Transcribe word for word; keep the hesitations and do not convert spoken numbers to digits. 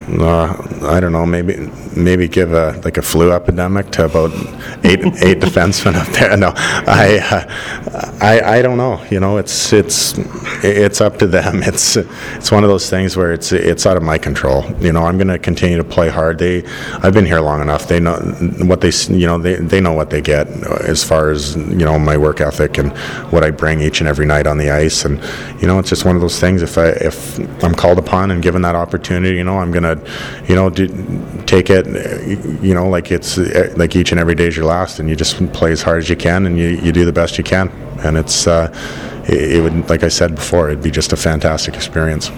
uh, I don't know, maybe maybe give a like a flu epidemic to about eight eight defensemen up there. No, I, uh, I I don't know. You know, it's it's it's up to them. It's it's one of those things where it's it's out of my control. You know, I'm going to continue to play hard. They, I've been here long enough. They know what they you know they they know what they get as far as you know my work ethic and what I bring each and every night on the ice. And you know, it's just one of those things. If I if I'm called upon and given that opportunity, you know, I'm going to you know do, take it. You know, like it's like each and every day is your last, and you just play as hard as you can, and you, you do the best you can. And it's uh, it, it would, like I said before, it'd be just a fantastic experience.